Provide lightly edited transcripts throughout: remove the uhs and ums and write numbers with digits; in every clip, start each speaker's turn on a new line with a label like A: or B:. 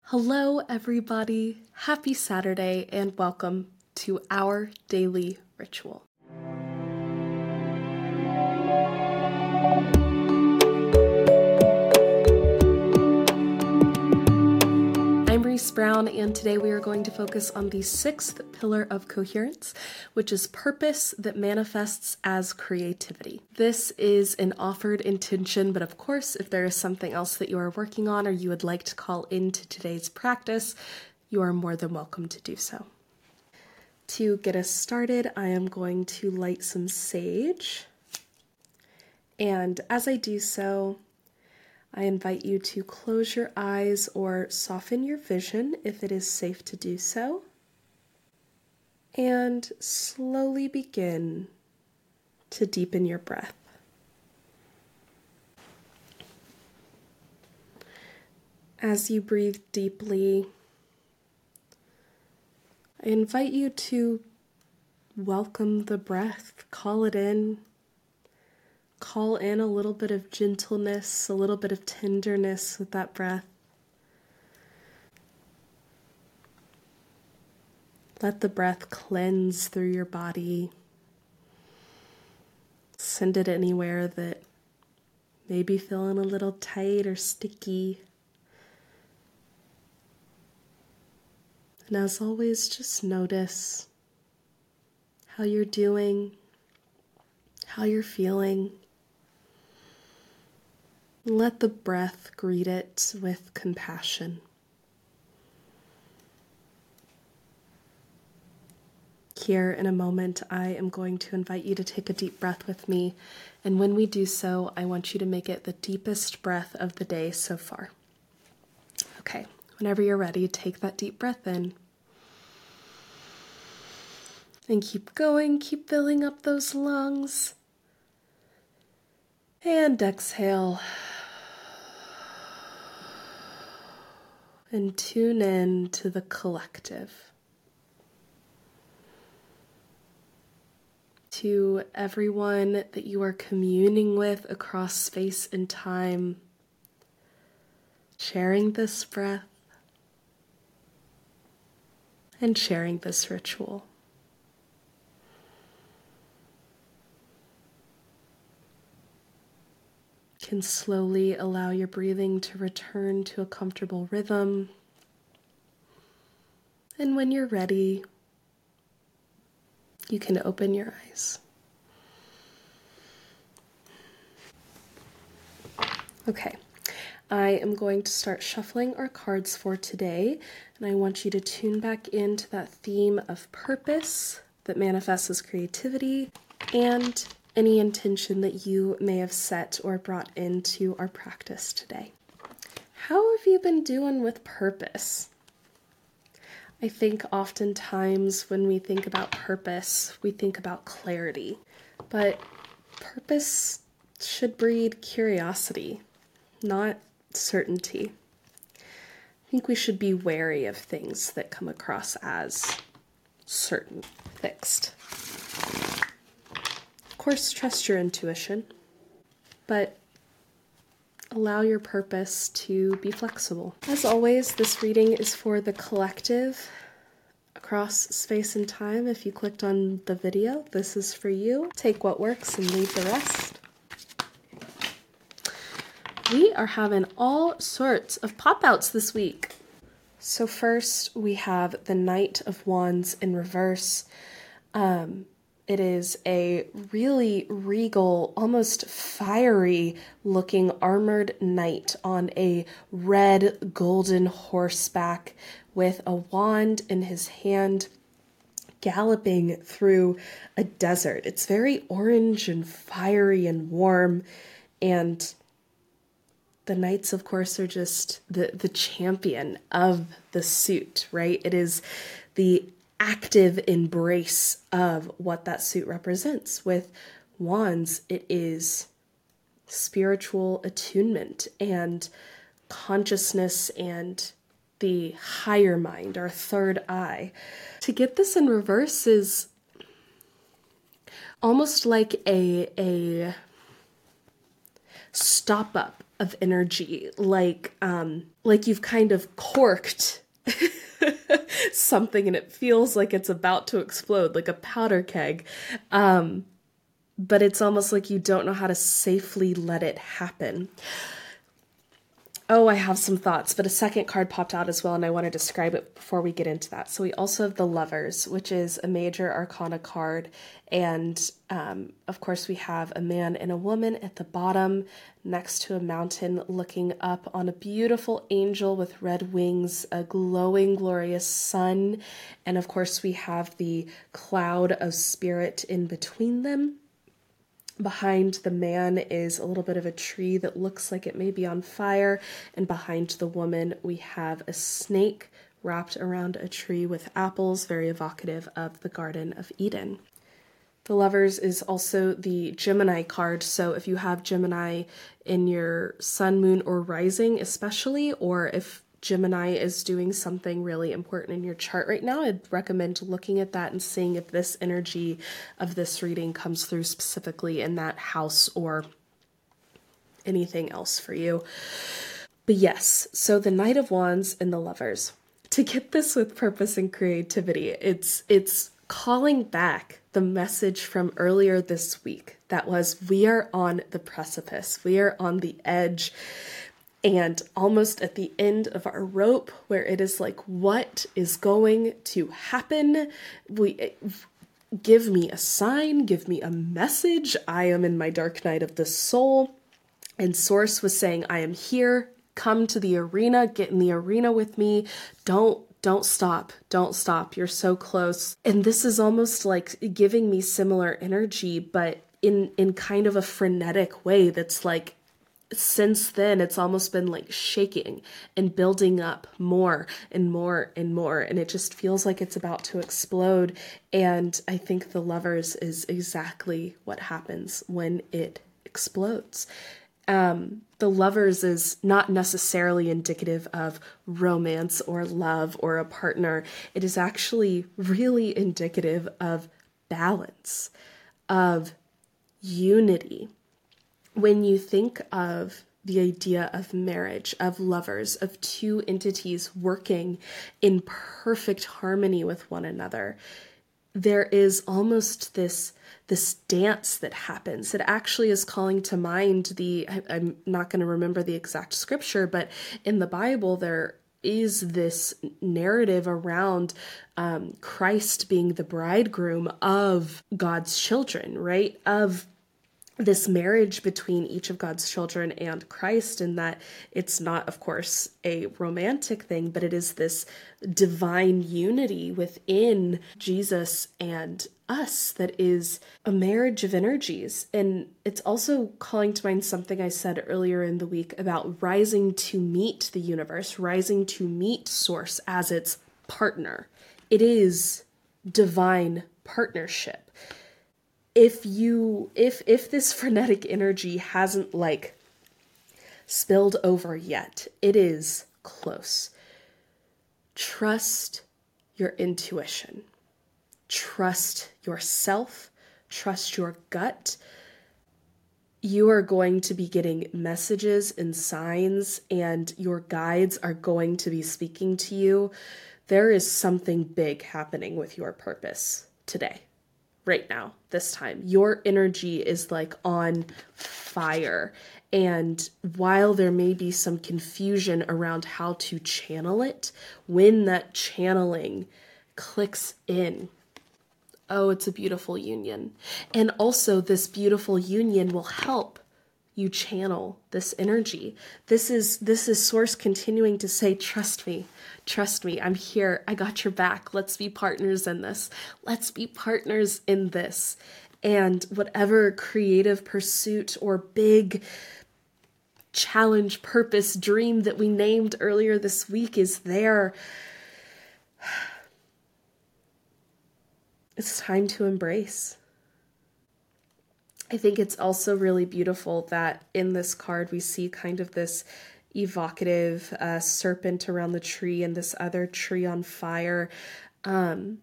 A: Hello, everybody. Happy Saturday and welcome to our daily ritual. I'm Reese Brown, and today we are going to focus on the sixth pillar of coherence, which is purpose that manifests as creativity. This is an offered intention, but of course, if there is something else that you are working on or you would like to call into today's practice, you are more than welcome to do so. To get us started, I am going to light some sage, and as I do so, I invite you to close your eyes or soften your vision if it is safe to do so, and slowly begin to deepen your breath. As you breathe deeply, I invite you to welcome the breath, call it in. Call in a little bit of gentleness, a little bit of tenderness with that breath. Let the breath cleanse through your body. Send it anywhere that may be feeling a little tight or sticky. And as always, just notice how you're doing, how you're feeling. Let the breath greet it with compassion. Here in a moment, I am going to invite you to take a deep breath with me, and when we do so, I want you to make it the deepest breath of the day so far. Okay, whenever you're ready, take that deep breath in. And keep going, keep filling up those lungs. And exhale. And tune in to the collective. To everyone that you are communing with across space and time, sharing this breath and sharing this ritual. You can slowly allow your breathing to return to a comfortable rhythm. And when you're ready, you can open your eyes. Okay, I am going to start shuffling our cards for today, and I want you to tune back into that theme of purpose that manifests as creativity and any intention that you may have set or brought into our practice today. How have you been doing with purpose? I think oftentimes when we think about purpose, we think about clarity, but purpose should breed curiosity, not certainty. I think we should be wary of things that come across as certain, fixed. Of course, trust your intuition, but allow your purpose to be flexible. As always, this reading is for the collective across space and time. If you clicked on the video, this is for you. Take what works and leave the rest. We are having all sorts of pop-outs this week. So first, we have the Knight of Wands in reverse. It is a really regal, almost fiery looking armored knight on a red golden horseback with a wand in his hand, galloping through a desert. It's very orange and fiery and warm, and the knights, of course, are just the champion of the suit, right? It is the active embrace of what that suit represents. With wands, it is spiritual attunement and consciousness and the higher mind, our third eye. To get this in reverse is almost like a stop up of energy, like you've kind of corked something and it feels like it's about to explode, like a powder keg. But it's almost like you don't know how to safely let it happen. Oh, I have some thoughts, but a second card popped out as well, and I want to describe it before we get into that. So we also have the Lovers, which is a major arcana card, and of course we have a man and a woman at the bottom next to a mountain looking up on a beautiful angel with red wings, a glowing, glorious sun, and of course we have the cloud of spirit in between them. Behind the man is a little bit of a tree that looks like it may be on fire, and behind the woman we have a snake wrapped around a tree with apples, very evocative of the Garden of Eden. The Lovers is also the Gemini card, so if you have Gemini in your sun, moon, or rising especially, or if Gemini is doing something really important in your chart right now, I'd recommend looking at that and seeing if this energy of this reading comes through specifically in that house or anything else for you. But yes, so the Knight of Wands and the Lovers. To get this with purpose and creativity, it's calling back the message from earlier this week that was, we are on the precipice, we are on the edge, and almost at the end of our rope, where it is like, what is going to happen? Give me a sign, give me a message. I am in my dark night of the soul. And Source was saying, I am here. Come to the arena. Get in the arena with me. Don't stop. Don't stop. You're so close. And this is almost like giving me similar energy, but in kind of a frenetic way that's like, since then, it's almost been like shaking and building up more and more and more. And it just feels like it's about to explode. And I think the Lovers is exactly what happens when it explodes. The Lovers is not necessarily indicative of romance or love or a partner. It is actually really indicative of balance, of unity. When you think of the idea of marriage, of lovers, of two entities working in perfect harmony with one another, there is almost this dance that happens. It actually is calling to mind I'm not going to remember the exact scripture, but in the Bible there is this narrative around Christ being the bridegroom of God's children, right? Of this marriage between each of God's children and Christ, and that it's not, of course, a romantic thing, but it is this divine unity within Jesus and us that is a marriage of energies. And it's also calling to mind something I said earlier in the week about rising to meet the universe, rising to meet Source as its partner. It is divine partnership. If this frenetic energy hasn't like spilled over yet, it is close. Trust your intuition. Trust yourself. Trust your gut. You are going to be getting messages and signs, and your guides are going to be speaking to you. There is something big happening with your purpose today. Right now, this time, your energy is like on fire. And while there may be some confusion around how to channel it, when that channeling clicks in, oh, it's a beautiful union. And also this beautiful union will help you channel this energy. This is Source continuing to say, trust me, I'm here, I got your back, let's be partners in this. Let's be partners in this. And whatever creative pursuit or big challenge, purpose, dream that we named earlier this week is there, it's time to embrace. I think it's also really beautiful that in this card we see kind of this evocative serpent around the tree and this other tree on fire. It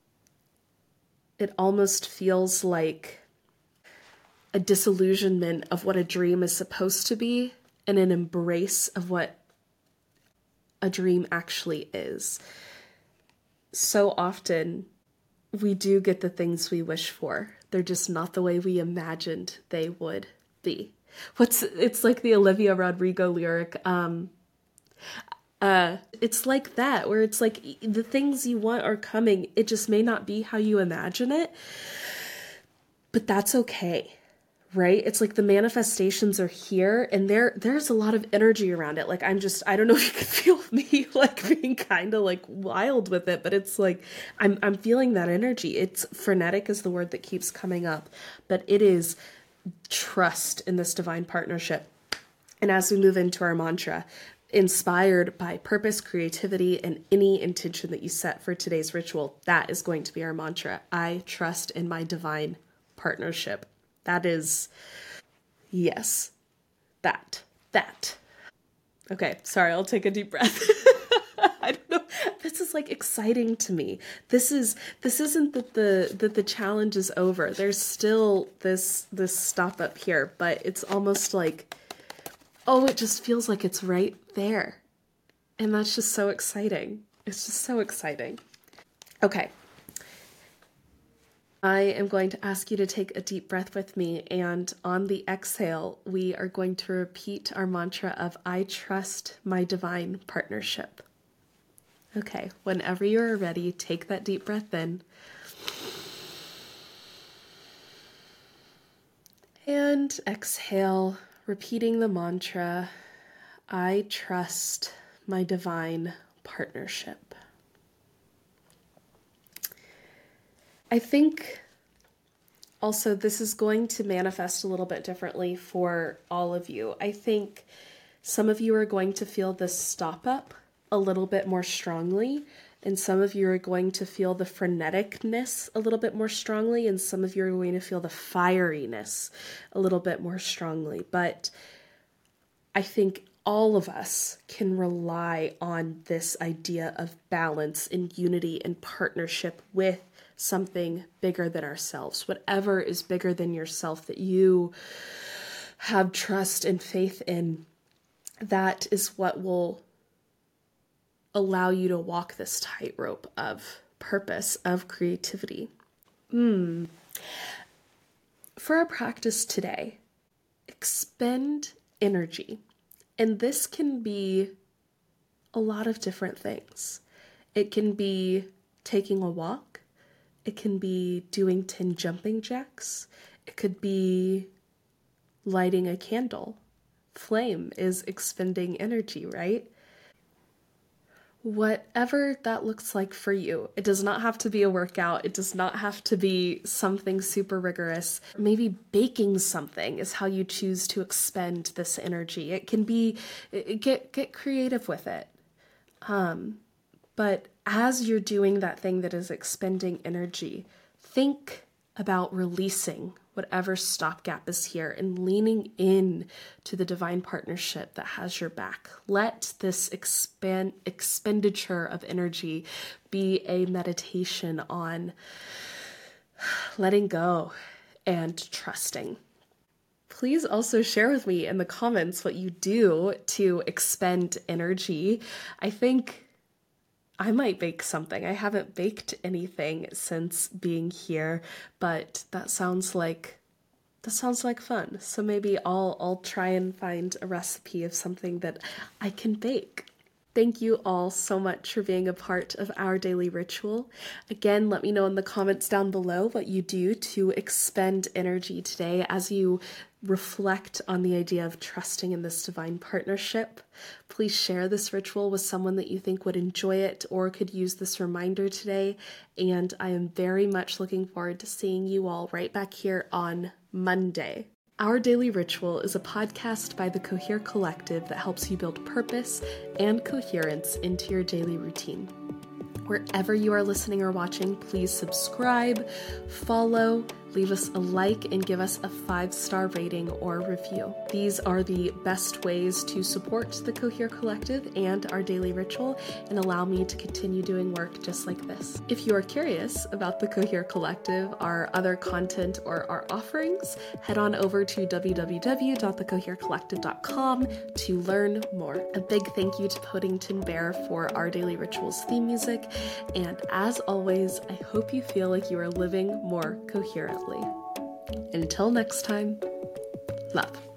A: almost feels like a disillusionment of what a dream is supposed to be and an embrace of what a dream actually is. So often we do get the things we wish for. They're just not the way we imagined they would be. It's like the Olivia Rodrigo lyric, it's like that, where it's like the things you want are coming. It just may not be how you imagine it, but that's okay, right? It's like the manifestations are here, and there's a lot of energy around it. Like I don't know if you can feel me like being kind of like wild with it, but it's like I'm feeling that energy. It's frenetic is the word that keeps coming up, but it is trust in this divine partnership. And as we move into our mantra, inspired by purpose, creativity, and any intention that you set for today's ritual, that is going to be our mantra. I trust in my divine partnership. That is, yes, that. Okay, sorry, I'll take a deep breath. I don't know. This is like exciting to me. This isn't that the challenge is over. There's still this stop up here, but it's almost like, oh, it just feels like it's right there. And that's just so exciting. It's just so exciting. Okay. I am going to ask you to take a deep breath with me, and on the exhale, we are going to repeat our mantra of I trust my divine partnership. Okay, whenever you're ready, take that deep breath in. And exhale, repeating the mantra, I trust my divine partnership. I think also this is going to manifest a little bit differently for all of you. I think some of you are going to feel the stop up a little bit more strongly, and some of you are going to feel the freneticness a little bit more strongly, and some of you are going to feel the fieriness a little bit more strongly. But I think all of us can rely on this idea of balance and unity and partnership with something bigger than ourselves. Whatever is bigger than yourself that you have trust and faith in, that is what will allow you to walk this tightrope of purpose, of creativity. For our practice today, expend energy. And this can be a lot of different things. It can be taking a walk. It can be doing 10 jumping jacks. It could be lighting a candle. Flame is expending energy, right? Whatever that looks like for you. It does not have to be a workout. It does not have to be something super rigorous. Maybe baking something is how you choose to expend this energy. It can be, get creative with it. But as you're doing that thing that is expending energy, think about releasing whatever stopgap is here and leaning in to the divine partnership that has your back. Let this expenditure of energy be a meditation on letting go and trusting. Please also share with me in the comments what you do to expend energy. I think I might bake something. I haven't baked anything since being here, but that sounds like fun. So maybe I'll try and find a recipe of something that I can bake. Thank you all so much for being a part of our daily ritual. Again, let me know in the comments down below what you do to expend energy today as you reflect on the idea of trusting in this divine partnership. Please share this ritual with someone that you think would enjoy it or could use this reminder today. And I am very much looking forward to seeing you all right back here on Monday. Our Daily Ritual is a podcast by the Cohere Collective that helps you build purpose and coherence into your daily routine. Wherever you are listening or watching, please subscribe, follow, leave us a like and give us a 5-star rating or review. These are the best ways to support the Cohere Collective and our daily ritual and allow me to continue doing work just like this. If you are curious about the Cohere Collective, our other content, or our offerings, head on over to www.thecoherecollective.com to learn more. A big thank you to Podington Bear for our Daily Rituals theme music, and as always, I hope you feel like you are living more coherently. Until next time, love.